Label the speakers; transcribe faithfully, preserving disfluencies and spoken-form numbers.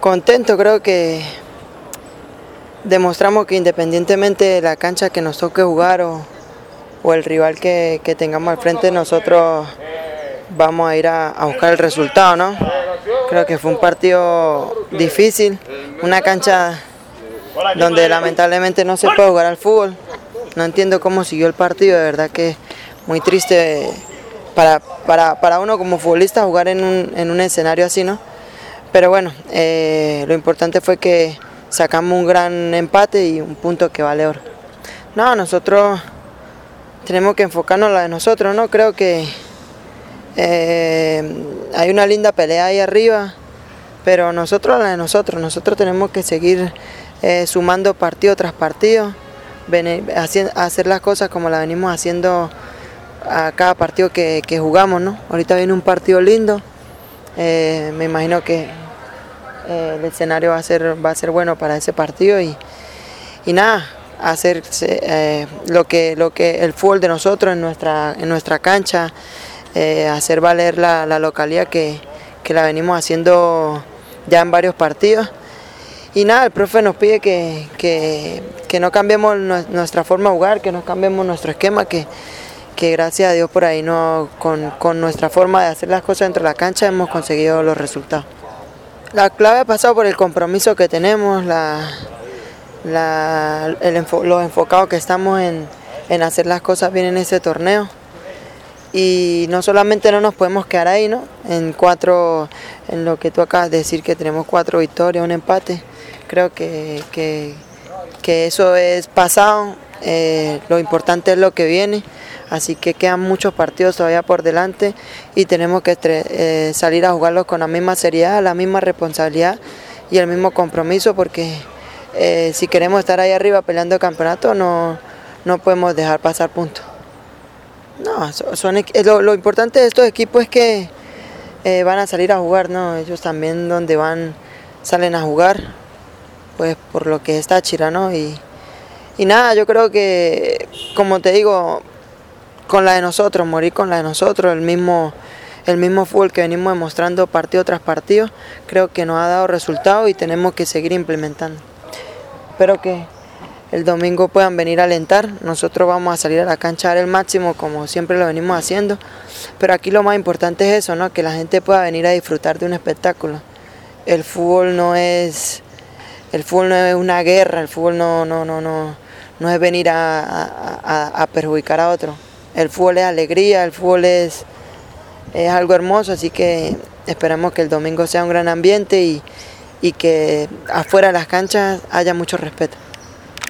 Speaker 1: Contento, creo que demostramos que independientemente de la cancha que nos toque jugar o, o el rival que, que tengamos al frente, nosotros vamos a ir a, a buscar el resultado, ¿no? Creo que fue un partido difícil, una cancha donde lamentablemente no se puede jugar al fútbol. No entiendo cómo siguió el partido, de verdad que muy triste para, para, para uno como futbolista jugar en un, en un escenario así, ¿no? Pero bueno, eh, lo importante fue que sacamos un gran empate y un punto que vale oro. No, nosotros tenemos que enfocarnos en la de nosotros, ¿no? Creo que eh, hay una linda pelea ahí arriba, pero nosotros la de nosotros, nosotros tenemos que seguir eh, sumando partido tras partido, venir, hacer, hacer las cosas como las venimos haciendo a cada partido que, que jugamos, ¿no? Ahorita viene un partido lindo, eh, me imagino que Eh, el escenario va a ser va a ser bueno para ese partido y, y nada, hacer eh, lo que lo que el fútbol de nosotros en nuestra en nuestra cancha, eh, hacer valer la, la localidad que, que la venimos haciendo ya en varios partidos. Y nada, el profe nos pide que, que, que no cambiemos nuestra forma de jugar, que no cambiemos nuestro esquema, que, que gracias a Dios por ahí no, con, con nuestra forma de hacer las cosas dentro de la cancha hemos conseguido los resultados. La clave ha pasado por el compromiso que tenemos, la, la, el enfo, los enfocados que estamos en, en hacer las cosas bien en ese torneo. Y no solamente no nos podemos quedar ahí, ¿no? En cuatro, en lo que tú acabas de decir, que tenemos cuatro victorias, un empate. Creo que, que, que eso es pasado, eh, lo importante es lo que viene. Así que quedan muchos partidos todavía por delante y tenemos que eh, salir a jugarlos con la misma seriedad, la misma responsabilidad y el mismo compromiso, porque eh, si queremos estar ahí arriba peleando el campeonato no, no podemos dejar pasar puntos. No, son, lo, lo importante de estos equipos es que eh, van a salir a jugar, ¿no? Ellos también donde van salen a jugar, pues por lo que es Táchira, ¿no? Y, y nada, yo creo que, como te digo, con la de nosotros, morir con la de nosotros, el mismo, el mismo fútbol que venimos demostrando partido tras partido, creo que nos ha dado resultados y tenemos que seguir implementando. Espero que el domingo puedan venir a alentar, nosotros vamos a salir a la cancha a dar el máximo como siempre lo venimos haciendo, pero aquí lo más importante es eso, ¿no? Que la gente pueda venir a disfrutar de un espectáculo. El fútbol no es, el fútbol no es una guerra, el fútbol no, no, no, no, no es venir a, a, a, a perjudicar a otro. El fútbol es alegría, el fútbol es, es algo hermoso, así que esperamos que el domingo sea un gran ambiente y, y que afuera de las canchas haya mucho respeto.